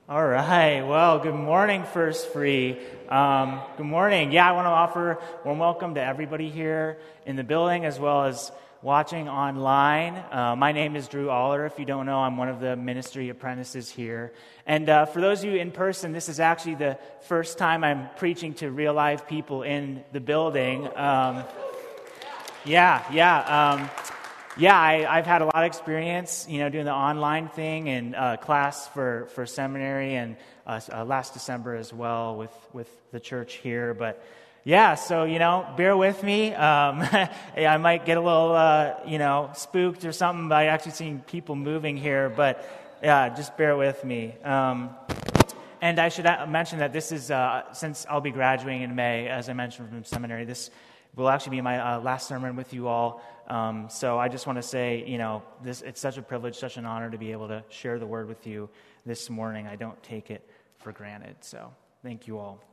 All right. Well, good morning, First Free. Good morning. Yeah, I want to offer a warm welcome to everybody here in the building as well as watching online. My name is Drew Aller. If you don't know, I'm one of the ministry apprentices here. And for those of you in person, this is actually the first time I'm preaching to real live people in the building. I've had a lot of experience, doing the online thing and class for seminary and last December as well with the church here. But yeah, so, bear with me. I might get a little, spooked or something by actually seeing people moving here. But yeah, just bear with me. And I should mention that this is, since I'll be graduating in May, as I mentioned from seminary, this will actually be my last sermon with you all. So I just want to say, it's such a privilege, such an honor to be able to share the word with you this morning. I don't take it for granted. So thank you all.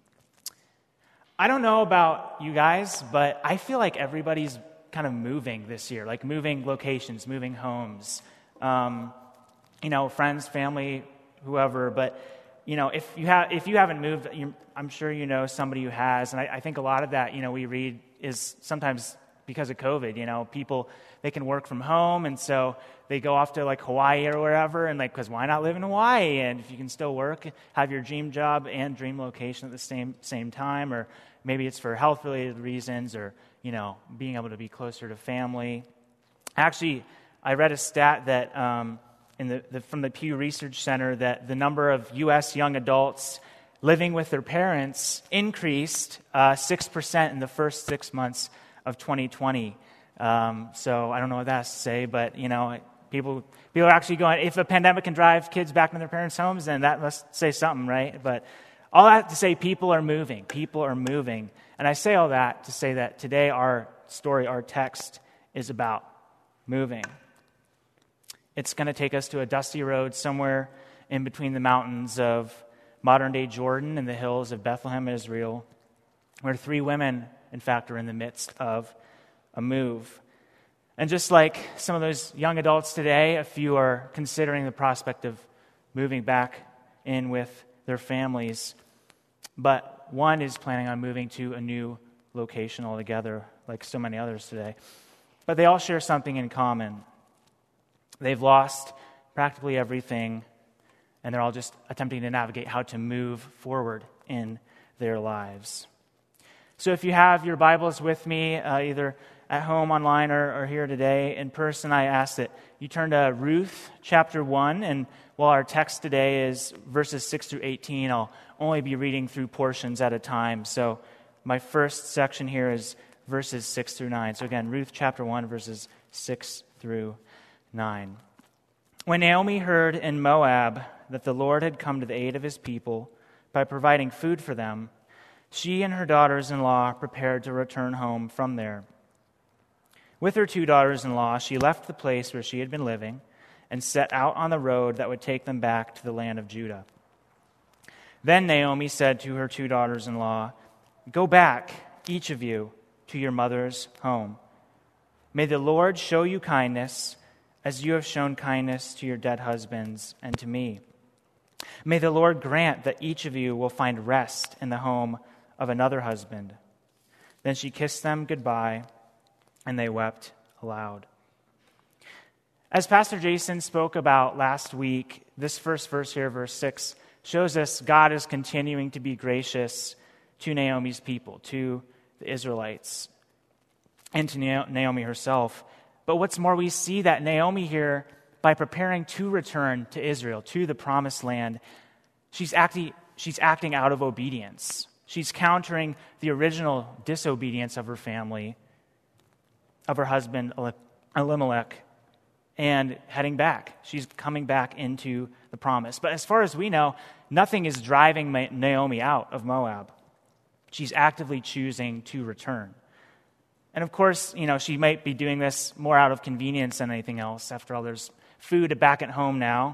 I don't know about you guys, but I feel like everybody's kind of moving this year, like moving locations, moving homes, friends, family, whoever. But if you haven't moved, I'm sure you know somebody who has, and I think a lot of that, we read is sometimes because of COVID. People, they can work from home, and so they go off to like Hawaii or wherever, and because why not live in Hawaii? And if you can still work, have your dream job and dream location at the same time, or maybe it's for health-related reasons, or being able to be closer to family. Actually, I read a stat that from the Pew Research Center that the number of U.S. young adults living with their parents increased 6% in the first 6 months of 2020. So I don't know what that has to say, but people are actually going. If a pandemic can drive kids back into their parents' homes, then that must say something, right? But all that to say, people are moving. People are moving, and I say all that to say that today our text is about moving. It's going to take us to a dusty road somewhere in between the mountains of modern-day Jordan and the hills of Bethlehem, Israel, where three women, in fact, are in the midst of a move. And just like some of those young adults today, a few are considering the prospect of moving back in with their families. But one is planning on moving to a new location altogether, like so many others today. But they all share something in common. They've lost practically everything, and they're all just attempting to navigate how to move forward in their lives. So if you have your Bibles with me, either at home, online, or here today in person, I ask that you turn to Ruth chapter 1, and while our text today is verses 6 through 18, I'll only be reading through portions at a time. So my first section here is verses 6 through 9. So again, Ruth chapter 1, verses 6 through 9. When Naomi heard in Moab that the Lord had come to the aid of his people by providing food for them, she and her daughters-in-law prepared to return home from there. With her two daughters-in-law, she left the place where she had been living and set out on the road that would take them back to the land of Judah. Then Naomi said to her two daughters-in-law, "Go back, each of you, to your mother's home. May the Lord show you kindness as you have shown kindness to your dead husbands and to me. May the Lord grant that each of you will find rest in the home of another husband." Then she kissed them goodbye, and they wept aloud. As Pastor Jason spoke about last week, this first verse here, verse 6, shows us God is continuing to be gracious to Naomi's people, to the Israelites, and to Naomi herself. But what's more, we see that Naomi here, by preparing to return to Israel, to the promised land, she's acting out of obedience. She's countering the original disobedience of her family, of her husband Elimelech, and heading back. She's coming back into the promise. But as far as we know, nothing is driving Naomi out of Moab. She's actively choosing to return. And of course, she might be doing this more out of convenience than anything else. After all, there's food back at home now.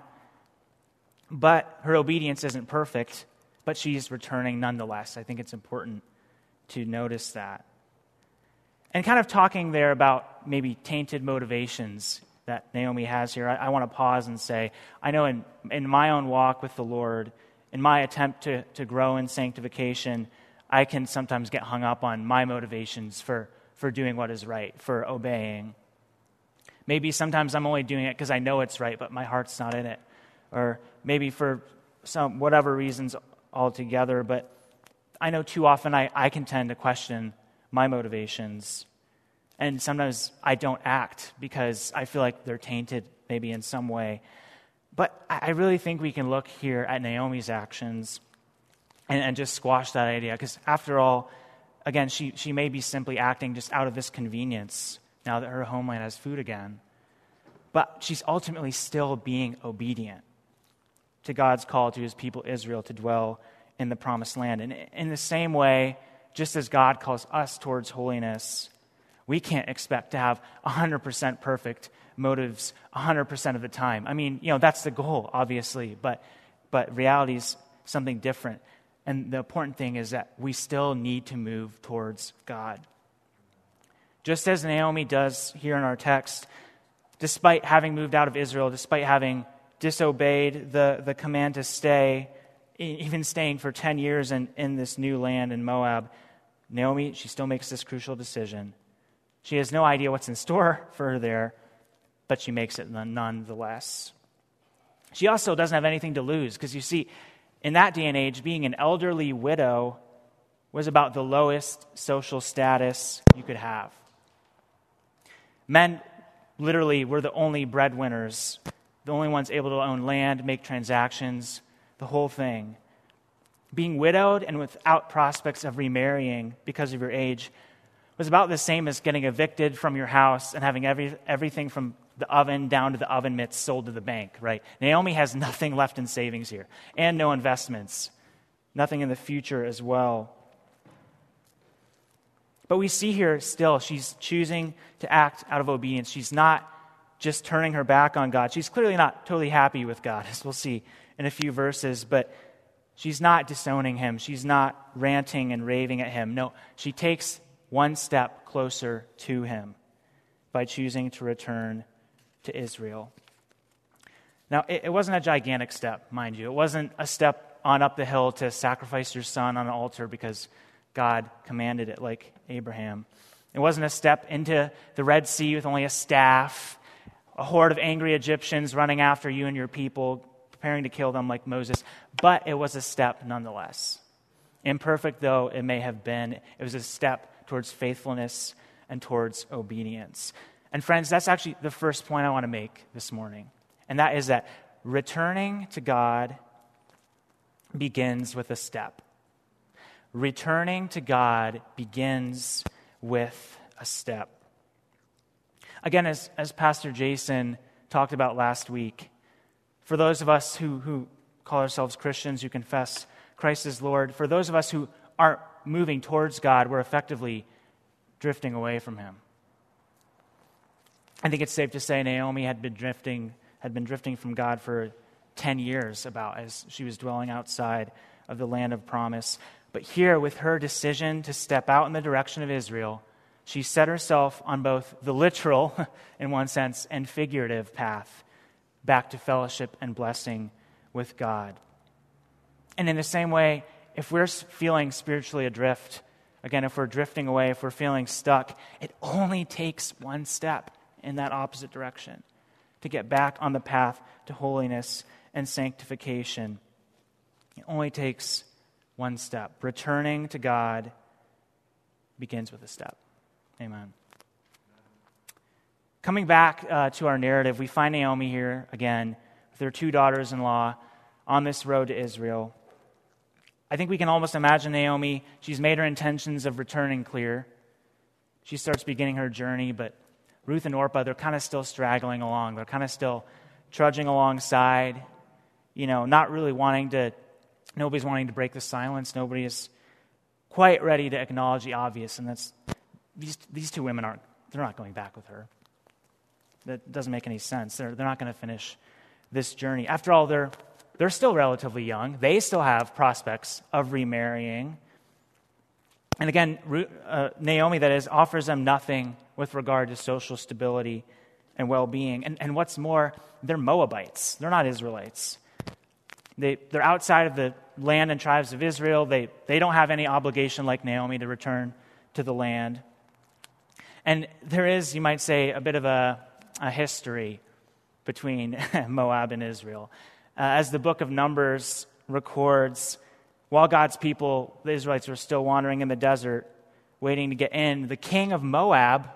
But her obedience isn't perfect, but she's returning nonetheless. I think it's important to notice that. And kind of talking there about maybe tainted motivations, that Naomi has here, I want to pause and say, I know in my own walk with the Lord, in my attempt to grow in sanctification, I can sometimes get hung up on my motivations for doing what is right, for obeying. Maybe sometimes I'm only doing it because I know it's right, but my heart's not in it. Or maybe for some whatever reasons altogether, but I know too often I can tend to question my motivations. And sometimes I don't act because I feel like they're tainted maybe in some way. But I really think we can look here at Naomi's actions and just squash that idea. Because after all, again, she may be simply acting just out of this convenience now that her homeland has food again. But she's ultimately still being obedient to God's call to his people Israel to dwell in the promised land. And in the same way, just as God calls us towards holiness, we can't expect to have 100% perfect motives 100% of the time. I mean, that's the goal, obviously, but reality is something different. And the important thing is that we still need to move towards God. Just as Naomi does here in our text, despite having moved out of Israel, despite having disobeyed the command to stay, even staying for 10 years in this new land in Moab, Naomi, she still makes this crucial decision. She has no idea what's in store for her there, but she makes it nonetheless. She also doesn't have anything to lose, because you see, in that day and age, being an elderly widow was about the lowest social status you could have. Men literally were the only breadwinners, the only ones able to own land, make transactions, the whole thing. Being widowed and without prospects of remarrying because of your age was about the same as getting evicted from your house and having everything from the oven down to the oven mitts sold to the bank, right? Naomi has nothing left in savings here and no investments, nothing in the future as well. But we see here still she's choosing to act out of obedience. She's not just turning her back on God. She's clearly not totally happy with God, as we'll see in a few verses, but she's not disowning him. She's not ranting and raving at him. No, she takes one step closer to him by choosing to return to Israel. Now, it wasn't a gigantic step, mind you. It wasn't a step on up the hill to sacrifice your son on an altar because God commanded it like Abraham. It wasn't a step into the Red Sea with only a staff, a horde of angry Egyptians running after you and your people, preparing to kill them like Moses. But it was a step nonetheless. Imperfect though it may have been, it was a step towards faithfulness and towards obedience. And friends, that's actually the first point I want to make this morning. And that is that returning to God begins with a step. Returning to God begins with a step. Again, as Pastor Jason talked about last week, for those of us who call ourselves Christians, who confess Christ as Lord, for those of us who aren't moving towards God, we're effectively drifting away from him. I think it's safe to say Naomi had been drifting from God for 10 years as she was dwelling outside of the land of promise. But here, with her decision to step out in the direction of Israel, she set herself on both the literal, in one sense, and figurative path back to fellowship and blessing with God. And in the same way, if we're feeling spiritually adrift, again, if we're drifting away, if we're feeling stuck, it only takes one step in that opposite direction to get back on the path to holiness and sanctification. It only takes one step. Returning to God begins with a step. Amen. Coming back to our narrative, we find Naomi here again with her two daughters-in-law on this road to Israel. I think we can almost imagine Naomi. She's made her intentions of returning clear. She starts beginning her journey, but Ruth and Orpah, they're kind of still straggling along. They're kind of still trudging alongside, not really nobody's wanting to break the silence. Nobody is quite ready to acknowledge the obvious, and that's these two women they're not going back with her. That doesn't make any sense. They're not going to finish this journey. After all, they're still relatively young. They still have prospects of remarrying. And again, Naomi, that is, offers them nothing with regard to social stability and well-being. And what's more, they're Moabites. They're not Israelites. They're outside of the land and tribes of Israel. They don't have any obligation like Naomi to return to the land. And there is, you might say, a bit of a history between Moab and Israel. As the book of Numbers records, while God's people, the Israelites, were still wandering in the desert, waiting to get in, the king of Moab,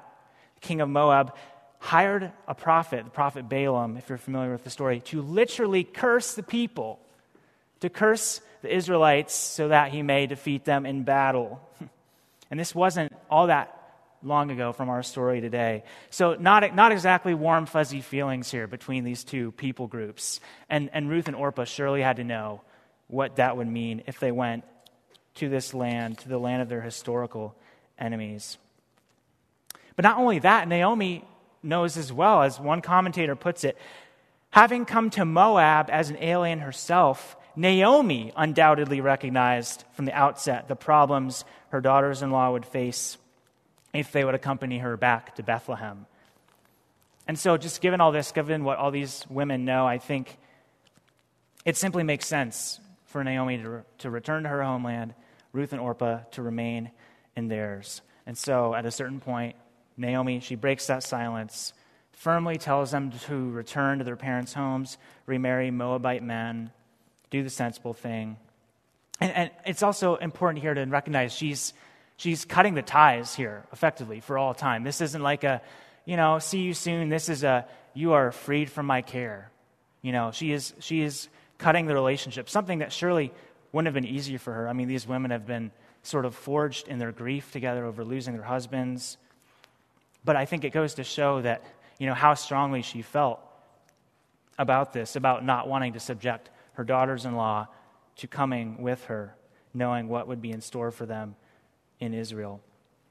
hired a prophet, the prophet Balaam, if you're familiar with the story, to literally curse the people, to curse the Israelites so that he may defeat them in battle. And this wasn't all that long ago from our story today. So not exactly warm, fuzzy feelings here between these two people groups. And Ruth and Orpah surely had to know what that would mean if they went to this land, to the land of their historical enemies. But not only that, Naomi knows as well, as one commentator puts it, having come to Moab as an alien herself, Naomi undoubtedly recognized from the outset the problems her daughters-in-law would face if they would accompany her back to Bethlehem. And so just given all this, given what all these women know, I think it simply makes sense for Naomi to return to her homeland, Ruth and Orpah to remain in theirs. And so at a certain point, Naomi, she breaks that silence, firmly tells them to return to their parents' homes, remarry Moabite men, do the sensible thing. And it's also important here to recognize she's cutting the ties here effectively for all time. This isn't like a, see you soon. This is you are freed from my care. She is cutting the relationship, something that surely wouldn't have been easy for her. I mean, these women have been sort of forged in their grief together over losing their husbands. But I think it goes to show that, how strongly she felt about this, about not wanting to subject her daughters-in-law to coming with her, knowing what would be in store for them in Israel.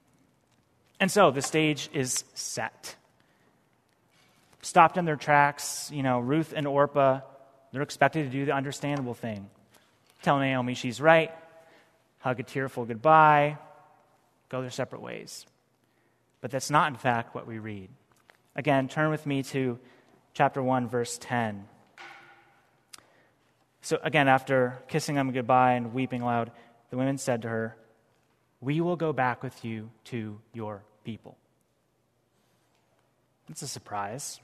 And so the stage is set. Stopped in their tracks, Ruth and Orpah, they're expected to do the understandable thing. Tell Naomi she's right, hug a tearful goodbye, go their separate ways. But that's not, in fact, what we read. Again, turn with me to chapter 1, verse 10. So again, after kissing them goodbye and weeping aloud, the women said to her, "We will go back with you to your people." It's a surprise.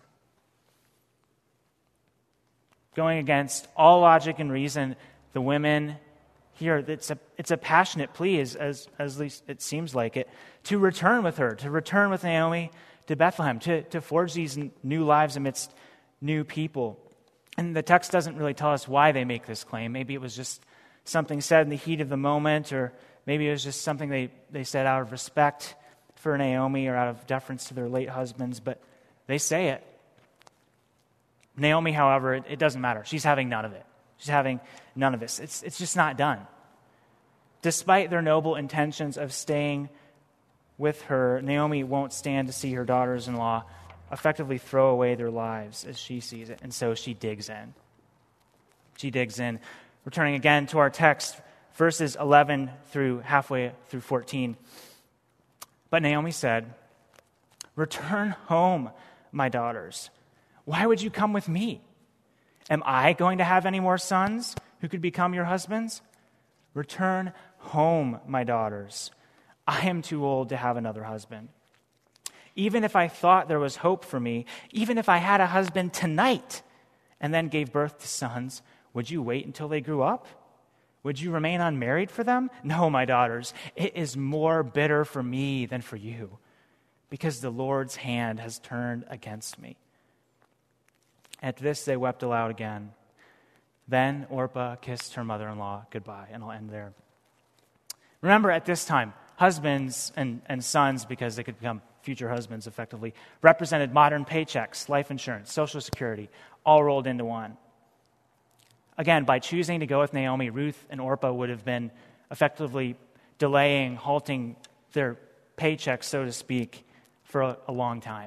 Going against all logic and reason, the women here, it's a passionate plea, as least it seems like it, to return with her, to return with Naomi to Bethlehem, to forge these new lives amidst new people. And the text doesn't really tell us why they make this claim. Maybe it was just something said in the heat of the moment, or maybe it was just something they said out of respect for Naomi or out of deference to their late husbands, but they say it. Naomi, however, it doesn't matter. She's having none of it. She's having none of this. It's just not done. Despite their noble intentions of staying with her, Naomi won't stand to see her daughters-in-law effectively throw away their lives as she sees it, and so she digs in. She digs in. Returning again to our text, verses 11 through halfway through 14. But Naomi said, "Return home, my daughters. Why would you come with me? Am I going to have any more sons who could become your husbands? Return home, my daughters. I am too old to have another husband. Even if I thought there was hope for me, even if I had a husband tonight and then gave birth to sons, would you wait until they grew up? Would you remain unmarried for them? No, my daughters, it is more bitter for me than for you, because the Lord's hand has turned against me." At this they wept aloud again. Then Orpah kissed her mother-in-law goodbye, and I'll end there. Remember, at this time, husbands and sons, because they could become future husbands effectively, represented modern paychecks, life insurance, Social Security, all rolled into one. Again, by choosing to go with Naomi, Ruth and Orpah would have been effectively delaying, halting their paychecks, so to speak, for a long time.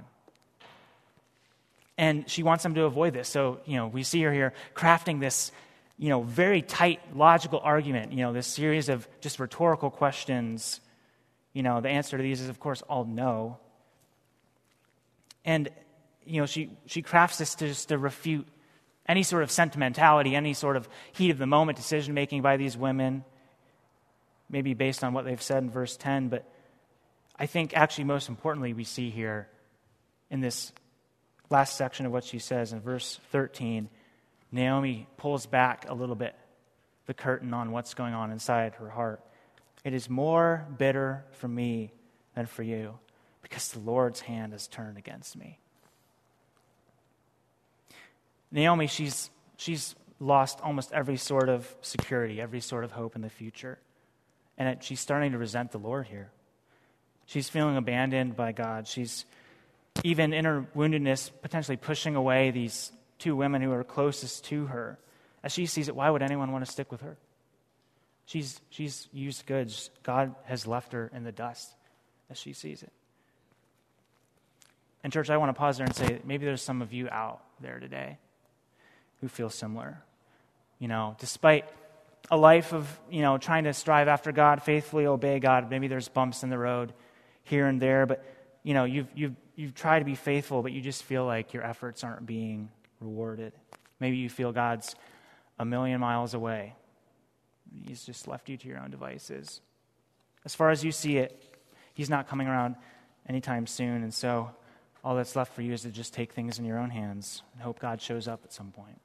And she wants them to avoid this. So, we see her here crafting this, very tight, logical argument, this series of just rhetorical questions. The answer to these is, of course, all no. And, she crafts this just to refute any sort of sentimentality, any sort of heat of the moment decision-making by these women, maybe based on what they've said in verse 10. But I think actually most importantly we see here in this last section of what she says in verse 13, Naomi pulls back a little bit the curtain on what's going on inside her heart. It is more bitter for me than for you, because the Lord's hand has turned against me. Naomi, she's lost almost every sort of security, every sort of hope in the future. And she's starting to resent the Lord here. She's feeling abandoned by God. She's, even in her woundedness, potentially pushing away these two women who are closest to her. As she sees it, why would anyone want to stick with her? She's used goods. God has left her in the dust as she sees it. And church, I want to pause there and say, maybe there's some of you out there today who feel similar. Despite a life of, trying to strive after God, faithfully obey God, maybe there's bumps in the road here and there, but, you've tried to be faithful, but you just feel like your efforts aren't being rewarded. Maybe you feel God's a million miles away. He's just left you to your own devices. As far as you see it, he's not coming around anytime soon, and so all that's left for you is to just take things in your own hands and hope God shows up at some point.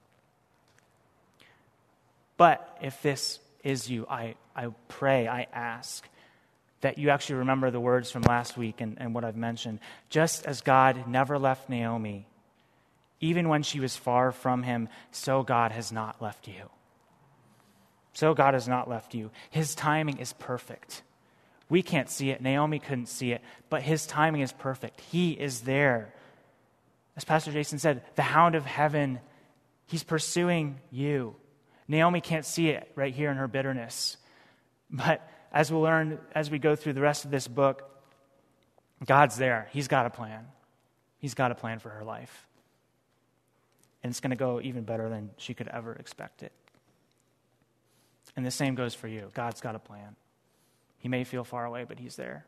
But if this is you, I pray, I ask that you actually remember the words from last week and what I've mentioned. Just as God never left Naomi, even when she was far from him, so God has not left you. So God has not left you. His timing is perfect. We can't see it. Naomi couldn't see it, but his timing is perfect. He is there. As Pastor Jason said, the hound of heaven, he's pursuing you. Naomi can't see it right here in her bitterness. But as we'll learn as we go through the rest of this book, God's there. He's got a plan. He's got a plan for her life. And it's going to go even better than she could ever expect it. And the same goes for you. God's got a plan. He may feel far away, but he's there.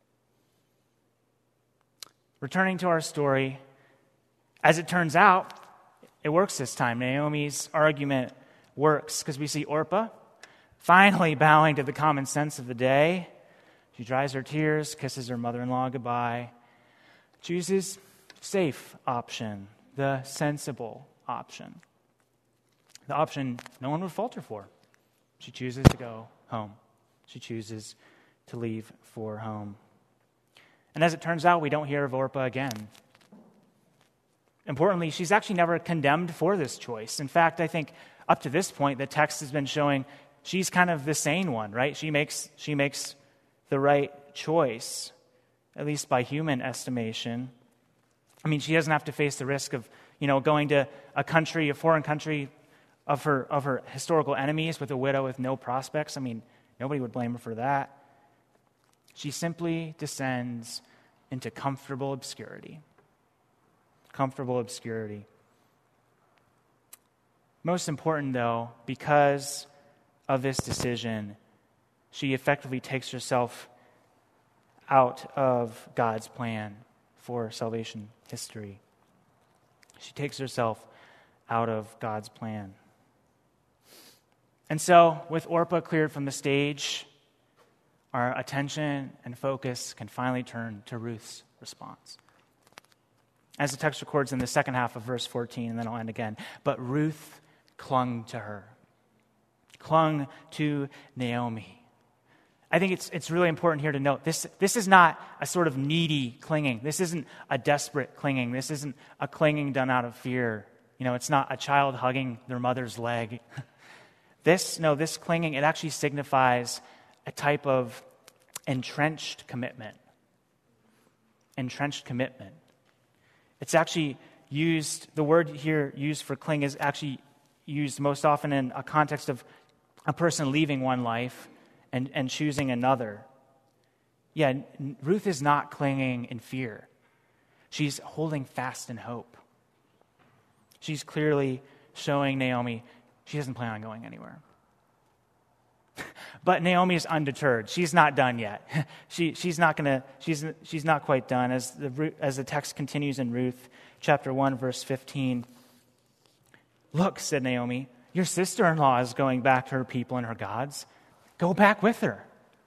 Returning to our story, as it turns out, it works this time. Naomi's argument works because we see Orpah finally bowing to the common sense of the day. She dries her tears, kisses her mother-in-law goodbye, chooses safe option, the sensible option, the option no one would falter for. She chooses to go home. She chooses to leave for home. And as it turns out, we don't hear of Orpah again. Importantly, she's actually never condemned for this choice. In fact, I think up to this point, the text has been showing she's kind of the sane one, right? She makes the right choice, at least by human estimation. I mean, she doesn't have to face the risk of, going to a foreign country of her historical enemies with a widow with no prospects. I mean, nobody would blame her for that. She simply descends into comfortable obscurity. Comfortable obscurity. Most important, though, because of this decision, she effectively takes herself out of God's plan for salvation history. She takes herself out of God's plan. And so, with Orpah cleared from the stage, our attention and focus can finally turn to Ruth's response. As the text records in the second half of verse 14, and then I'll end again. But Ruth clung to her, clung to Naomi. I think it's really important here to note, this is not a sort of needy clinging. This isn't a desperate clinging. This isn't a clinging done out of fear. It's not a child hugging their mother's leg. This clinging, it actually signifies a type of entrenched commitment. Entrenched commitment. It's actually used, the word here used for cling is actually used most often in a context of a person leaving one life and choosing another. Yeah, Ruth is not clinging in fear. She's holding fast in hope. She's clearly showing Naomi she doesn't plan on going anywhere. But Naomi is undeterred. She's not done yet. She's not quite done. As the text continues in Ruth, chapter 1, verse 15. "Look," said Naomi, "your sister-in-law is going back to her people and her gods. Go back with her."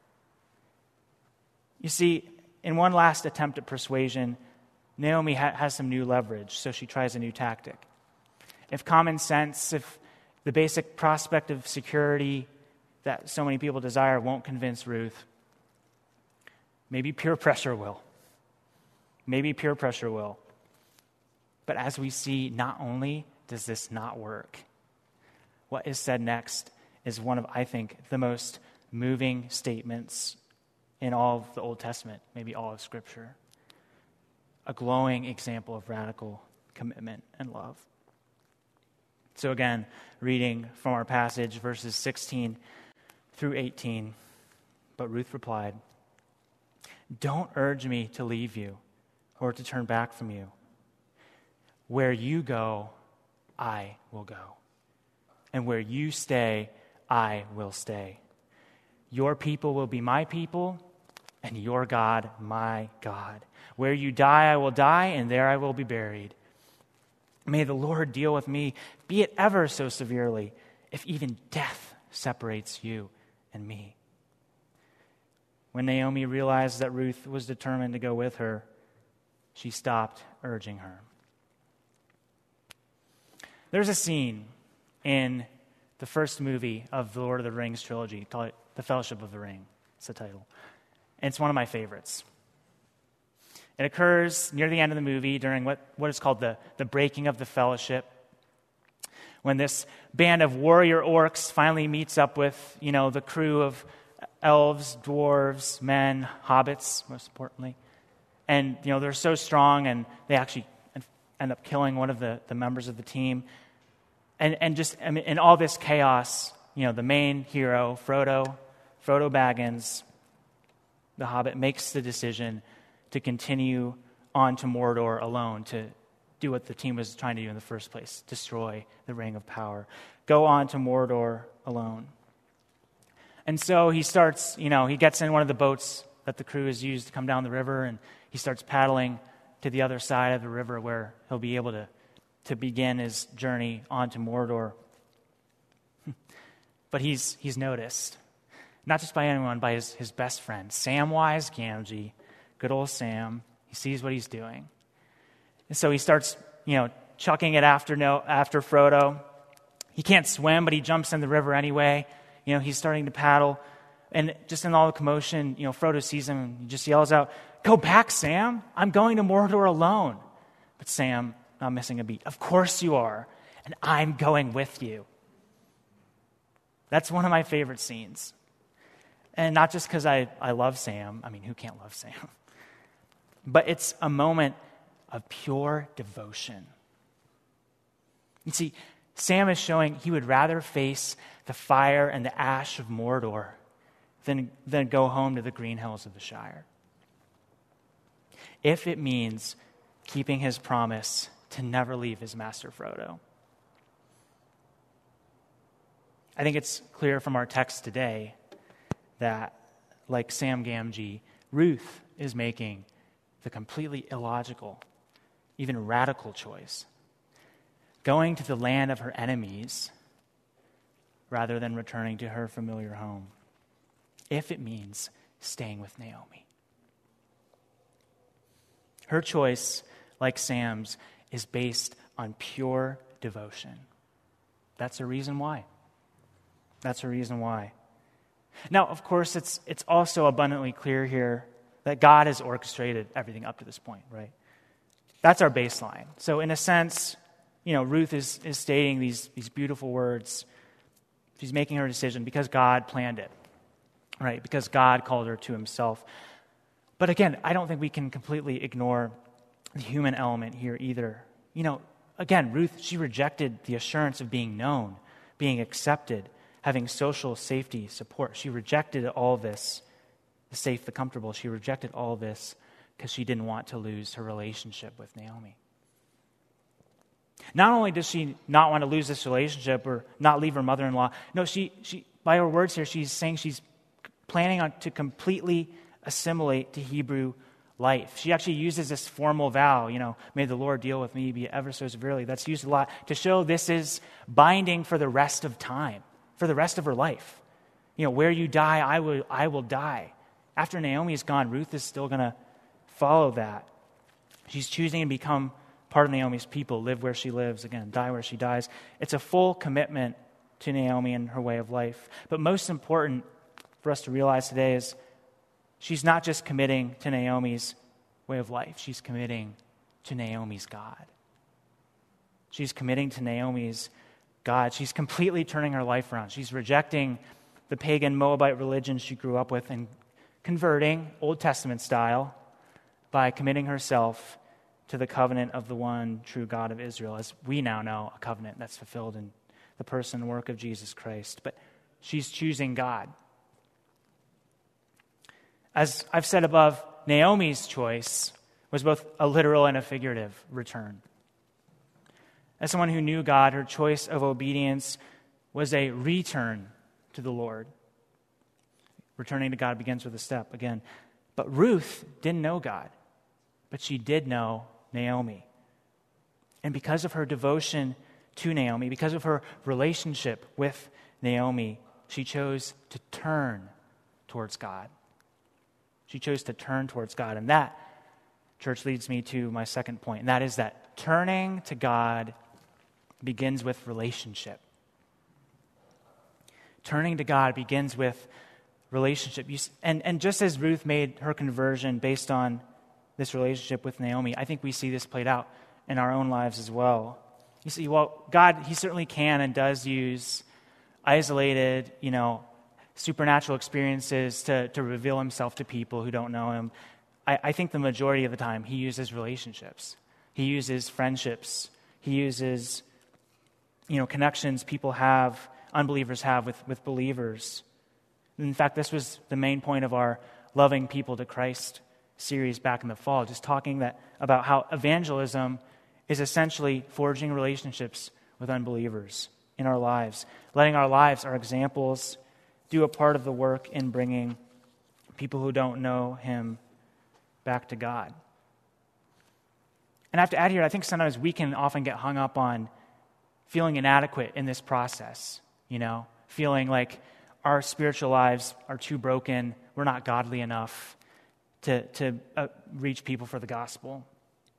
You see, in one last attempt at persuasion, Naomi has some new leverage, so she tries a new tactic. If common sense, if the basic prospect of security that so many people desire won't convince Ruth, maybe peer pressure will. Maybe peer pressure will. But as we see, not only does this not work, what is said next is one of, I think, the most moving statements in all of the Old Testament, maybe all of Scripture. A glowing example of radical commitment and love. So again, reading from our passage, verses 16 through 18. But Ruth replied, "Don't urge me to leave you or to turn back from you. Where you go, I will go. And where you stay, I will stay. Your people will be my people, and your God, my God. Where you die, I will die, and there I will be buried. May the Lord deal with me, be it ever so severely, if even death separates you and me." When Naomi realized that Ruth was determined to go with her, she stopped urging her. There's a scene in the first movie of the Lord of the Rings trilogy, called The Fellowship of the Ring. It's the title. And it's one of my favorites. It occurs near the end of the movie during what is called the breaking of the fellowship, when this band of warrior orcs finally meets up with, the crew of elves, dwarves, men, hobbits, most importantly. And, they're so strong, and they actually end up killing one of the members of the team. And just in all this chaos, the main hero, Frodo Baggins, the Hobbit, makes the decision to continue on to Mordor alone, to do what the team was trying to do in the first place, destroy the Ring of Power. Go on to Mordor alone. And so he starts, he gets in one of the boats that the crew has used to come down the river, and he starts paddling to the other side of the river where he'll be able to begin his journey on to Mordor. But he's noticed, not just by anyone, by his best friend, Samwise Gamgee, good old Sam. He sees what he's doing. And so he starts, chucking it after Frodo. He can't swim, but he jumps in the river anyway. He's starting to paddle. And just in all the commotion, Frodo sees him and he just yells out, "Go back, Sam. I'm going to Mordor alone." But Sam, not missing a beat, "Of course you are, and I'm going with you." That's one of my favorite scenes. And not just because I love Sam. I mean, who can't love Sam? But it's a moment of pure devotion. You see, Sam is showing he would rather face the fire and the ash of Mordor than go home to the green hills of the Shire. If it means keeping his promise to never leave his master Frodo. I think it's clear from our text today that, like Sam Gamgee, Ruth is making the completely illogical, even radical choice, going to the land of her enemies rather than returning to her familiar home, if it means staying with Naomi. Her choice, like Sam's, is based on pure devotion. That's a reason why. That's a reason why. Now, of course, it's also abundantly clear here that God has orchestrated everything up to this point, right? That's our baseline. So in a sense, Ruth is stating these beautiful words. She's making her decision because God planned it, right? Because God called her to himself. But again, I don't think we can completely ignore the human element here either. Again, Ruth, she rejected the assurance of being known, being accepted, having social safety, support. She rejected all this, the safe, the comfortable. She rejected all this because she didn't want to lose her relationship with Naomi. Not only does she not want to lose this relationship or not leave her mother-in-law, no, she by her words here, she's saying she's planning to completely assimilate to Hebrew life. She actually uses this formal vow, may the Lord deal with me be ever so severely. That's used a lot to show this is binding for the rest of time, for the rest of her life. Where you die, I will die. After Naomi is gone, Ruth is still going to follow that. She's choosing to become part of Naomi's people, live where she lives, again, die where she dies. It's a full commitment to Naomi and her way of life. But most important for us to realize today is she's not just committing to Naomi's way of life. She's committing to Naomi's God. She's committing to Naomi's God. She's completely turning her life around. She's rejecting the pagan Moabite religion she grew up with and converting, Old Testament style, by committing herself to the covenant of the one true God of Israel, as we now know, a covenant that's fulfilled in the person and work of Jesus Christ. But she's choosing God. As I've said above, Naomi's choice was both a literal and a figurative return. As someone who knew God, her choice of obedience was a return to the Lord. Returning to God begins with a step, again. But Ruth didn't know God, but she did know Naomi. And because of her devotion to Naomi, because of her relationship with Naomi, she chose to turn towards God. She chose to turn towards God. And that, church, leads me to my second point, and that is that turning to God begins with relationship. Turning to God begins with relationship. And just as Ruth made her conversion based on this relationship with Naomi, I think we see this played out in our own lives as well. You see, God, He certainly can and does use isolated, supernatural experiences to reveal Himself to people who don't know Him. I think the majority of the time He uses relationships. He uses friendships. He uses, connections people have, unbelievers have with believers. In fact, this was the main point of our Loving People to Christ series back in the fall, just talking about how evangelism is essentially forging relationships with unbelievers in our lives, letting our lives, our examples, do a part of the work in bringing people who don't know Him back to God. And I have to add here, I think sometimes we can often get hung up on feeling inadequate in this process, feeling like our spiritual lives are too broken, we're not godly enough to reach people for the gospel.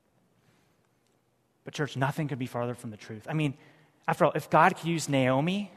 But church, nothing could be farther from the truth. I mean, after all, if God could use Naomi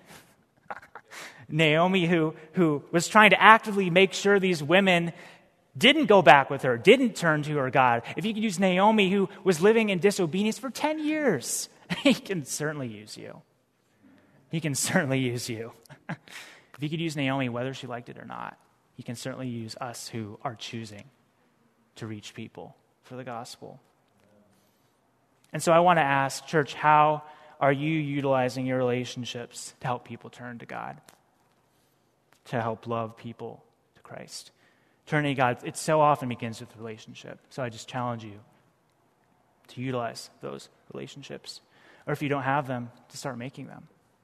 who was trying to actively make sure these women didn't go back with her, didn't turn to her God, if He could use Naomi who was living in disobedience for 10 years, He can certainly use you. He can certainly use you. If He could use Naomi, whether she liked it or not, He can certainly use us who are choosing to reach people for the gospel. And so I want to ask, church, how are you utilizing your relationships to help people turn to God, to help love people to Christ? Turning to God, it so often begins with relationship. So I just challenge you to utilize those relationships. Or if you don't have them, to start making them.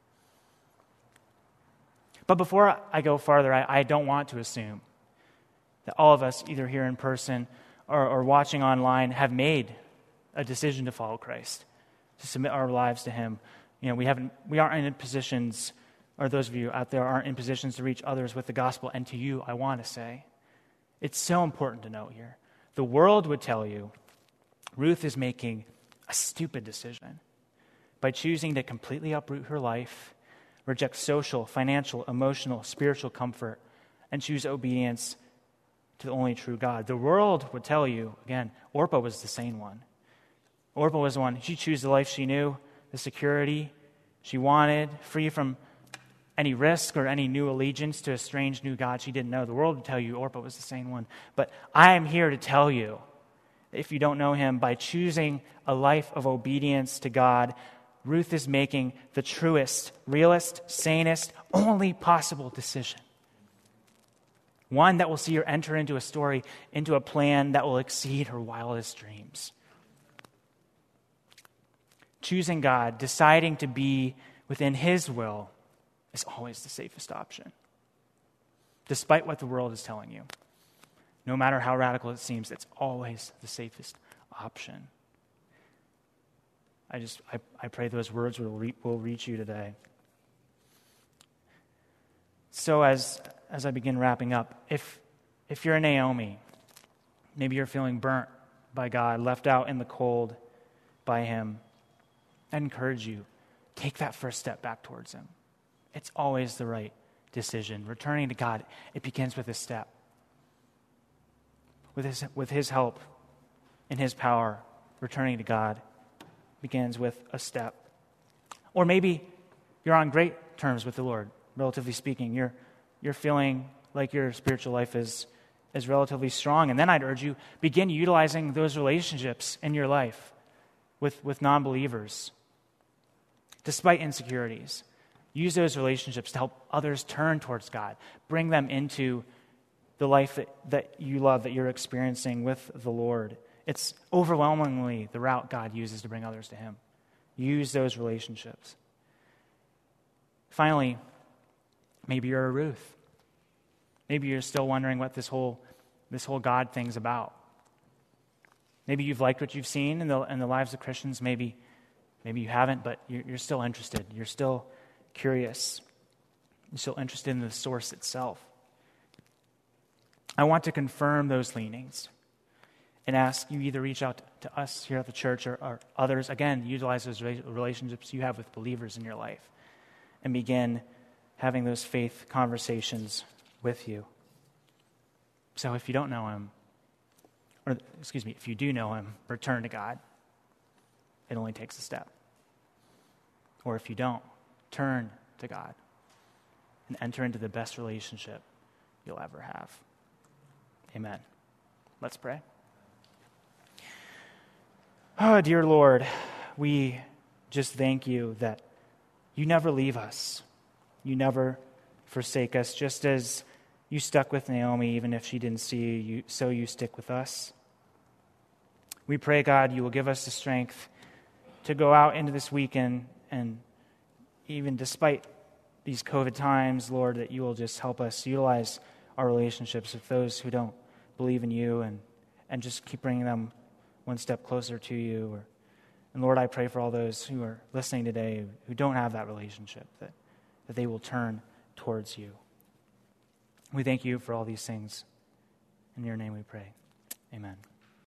But before I go farther, I don't want to assume that all of us, either here in person or watching online, have made a decision to follow Christ, to submit our lives to Him. We aren't in positions, or those of you out there aren't in positions to reach others with the gospel. And to you, I want to say, it's so important to note here. The world would tell you Ruth is making a stupid decision by choosing to completely uproot her life, reject social, financial, emotional, spiritual comfort, and choose obedience to the only true God. The world would tell you, again, Orpah was the sane one. Orpah was the one. She chose the life she knew, the security she wanted, free from any risk or any new allegiance to a strange new God she didn't know. The world would tell you Orpah was the sane one. But I am here to tell you, if you don't know Him, by choosing a life of obedience to God, Ruth is making the truest, realest, sanest, only possible decision. One that will see her enter into a story, into a plan that will exceed her wildest dreams. Choosing God, deciding to be within His will, is always the safest option, despite what the world is telling you. no matter how radical it seems, it's always the safest option. I pray those words will reach you today. So as I begin wrapping up, if you're a Naomi, maybe you're feeling burnt by God, left out in the cold by him, I'd encourage you, take that first step back towards him. It's always the right decision. Returning to God, it begins with a step. With his help and his power, returning to God begins with a step. Or maybe you're on great terms with the Lord, relatively speaking. You're feeling like your spiritual life is relatively strong. And then I'd urge you, begin utilizing those relationships in your life with non-believers. Despite insecurities, use those relationships to help others turn towards God. Bring them into the life that you love, that you're experiencing with the Lord. It's overwhelmingly the route God uses to bring others to him. Use those relationships. Finally, maybe you're a Ruth. Maybe you're still wondering what this whole God thing's about. Maybe you've liked what you've seen in the lives of Christians. Maybe you haven't, but you're still interested. You're still curious. You're still interested in the source itself. I want to confirm those leanings and ask you either reach out to us here at the church or others. Again, utilize those relationships you have with believers in your life and begin having those faith conversations with you. So if you don't know him, if you do know him, return to God. It only takes a step. Or if you don't, turn to God and enter into the best relationship you'll ever have. Amen. Let's pray. Oh, dear Lord, we just thank you that you never leave us. You never forsake us. Just as you stuck with Naomi, even if she didn't see you, so you stick with us. We pray, God, you will give us the strength to go out into this weekend, and even despite these COVID times, Lord, that you will just help us utilize our relationships with those who don't believe in you and just keep bringing them one step closer to you. And Lord, I pray for all those who are listening today who don't have that relationship, that they will turn towards you. We thank you for all these things. In your name we pray. Amen.